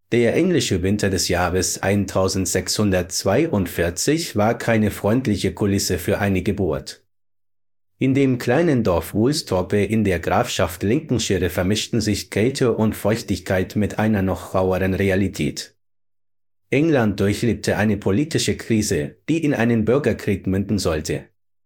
Der englische Winter des Jahres 1642 war keine freundliche Kulisse für eine Geburt. In dem kleinen Dorf Woolsthorpe in der Grafschaft Lincolnshire vermischten sich Kälte und Feuchtigkeit mit einer noch raueren Realität. England durchlebte eine politische Krise, die in einen Bürgerkrieg münden sollte.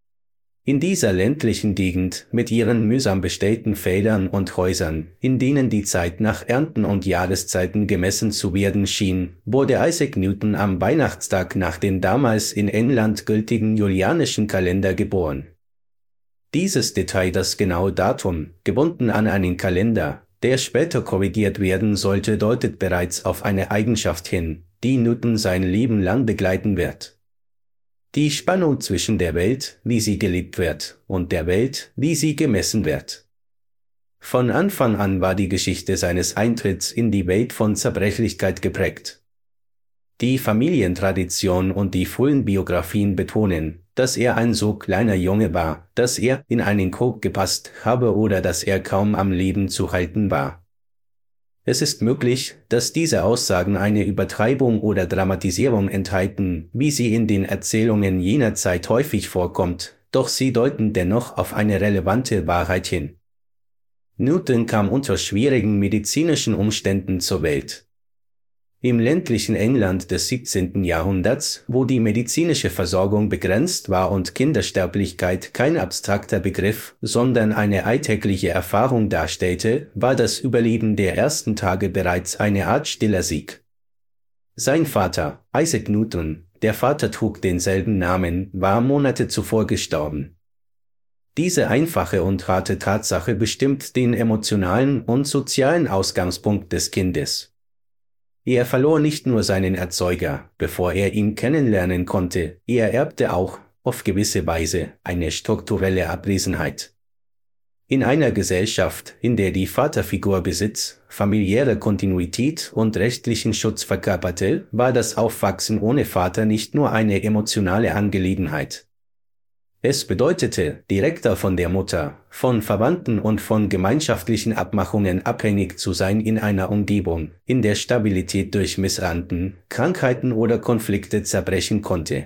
In dieser ländlichen Gegend, mit ihren mühsam bestellten Feldern und Häusern, in denen die Zeit nach Ernten und Jahreszeiten gemessen zu werden schien, wurde Isaac Newton am Weihnachtstag nach dem damals in England gültigen julianischen Kalender geboren. Dieses Detail, das genaue Datum, gebunden an einen Kalender, der später korrigiert werden sollte, deutet bereits auf eine Eigenschaft hin, die Newton sein Leben lang begleiten wird. Die Spannung zwischen der Welt, wie sie gelebt wird, und der Welt, wie sie gemessen wird. Von Anfang an war die Geschichte seines Eintritts in die Welt von Zerbrechlichkeit geprägt. Die Familientradition und die frühen Biografien betonen, dass er ein so kleiner Junge war, dass er in einen Krug gepasst habe oder dass er kaum am Leben zu halten war. Es ist möglich, dass diese Aussagen eine Übertreibung oder Dramatisierung enthalten, wie sie in den Erzählungen jener Zeit häufig vorkommt, doch sie deuten dennoch auf eine relevante Wahrheit hin. Newton kam unter schwierigen medizinischen Umständen zur Welt. Im ländlichen England des 17. Jahrhunderts, wo die medizinische Versorgung begrenzt war und Kindersterblichkeit kein abstrakter Begriff, sondern eine alltägliche Erfahrung darstellte, war das Überleben der ersten Tage bereits eine Art stiller Sieg. Sein Vater, Isaac Newton, der Vater trug denselben Namen, war Monate zuvor gestorben. Diese einfache und harte Tatsache bestimmt den emotionalen und sozialen Ausgangspunkt des Kindes. Er verlor nicht nur seinen Erzeuger, bevor er ihn kennenlernen konnte, er erbte auch, auf gewisse Weise, eine strukturelle Abwesenheit. In einer Gesellschaft, in der die Vaterfigur Besitz, familiäre Kontinuität und rechtlichen Schutz verkörperte, war das Aufwachsen ohne Vater nicht nur eine emotionale Angelegenheit. Es bedeutete, direkter von der Mutter, von Verwandten und von gemeinschaftlichen Abmachungen abhängig zu sein in einer Umgebung, in der Stabilität durch Missernten, Krankheiten oder Konflikte zerbrechen konnte.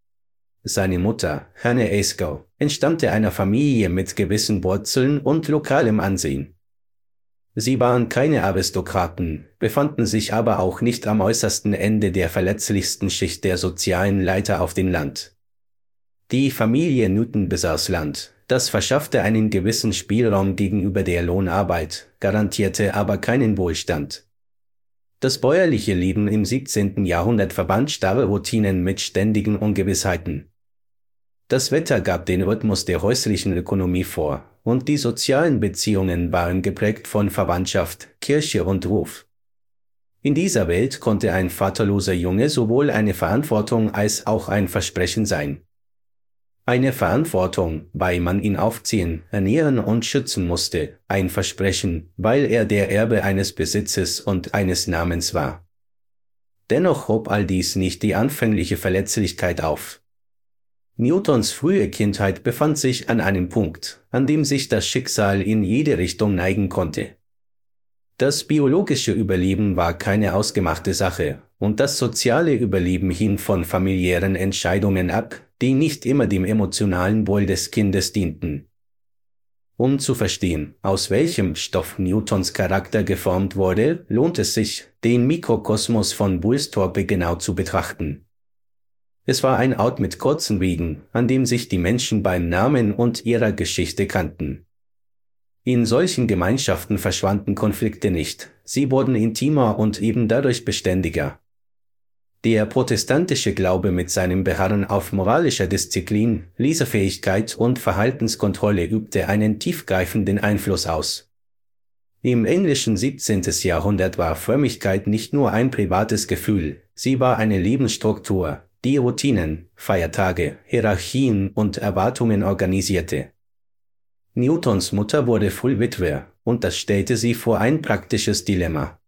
Seine Mutter, Hannah Ayscough, entstammte einer Familie mit gewissen Wurzeln und lokalem Ansehen. Sie waren keine Aristokraten, befanden sich aber auch nicht am äußersten Ende der verletzlichsten Schicht der sozialen Leiter auf dem Land. Die Familie Newton besaß Land, das verschaffte einen gewissen Spielraum gegenüber der Lohnarbeit, garantierte aber keinen Wohlstand. Das bäuerliche Leben im 17. Jahrhundert verband starre Routinen mit ständigen Ungewissheiten. Das Wetter gab den Rhythmus der häuslichen Ökonomie vor, und die sozialen Beziehungen waren geprägt von Verwandtschaft, Kirche und Ruf. In dieser Welt konnte ein vaterloser Junge sowohl eine Verantwortung als auch ein Versprechen sein. Eine Verantwortung, weil man ihn aufziehen, ernähren und schützen musste, ein Versprechen, weil er der Erbe eines Besitzes und eines Namens war. Dennoch hob all dies nicht die anfängliche Verletzlichkeit auf. Newtons frühe Kindheit befand sich an einem Punkt, an dem sich das Schicksal in jede Richtung neigen konnte. Das biologische Überleben war keine ausgemachte Sache, und das soziale Überleben hing von familiären Entscheidungen ab, die nicht immer dem emotionalen Wohl des Kindes dienten. Um zu verstehen, aus welchem Stoff Newtons Charakter geformt wurde, lohnt es sich, den Mikrokosmos von Woolsthorpe genau zu betrachten. Es war ein Ort mit kurzen Wegen, an dem sich die Menschen beim Namen und ihrer Geschichte kannten. In solchen Gemeinschaften verschwanden Konflikte nicht, sie wurden intimer und eben dadurch beständiger. Der protestantische Glaube mit seinem Beharren auf moralischer Disziplin, Lesefähigkeit und Verhaltenskontrolle übte einen tiefgreifenden Einfluss aus. Im englischen 17. Jahrhundert war Frömmigkeit nicht nur ein privates Gefühl, sie war eine Lebensstruktur, die Routinen, Feiertage, Hierarchien und Erwartungen organisierte. Newtons Mutter wurde früh Witwe, und das stellte sie vor ein praktisches Dilemma.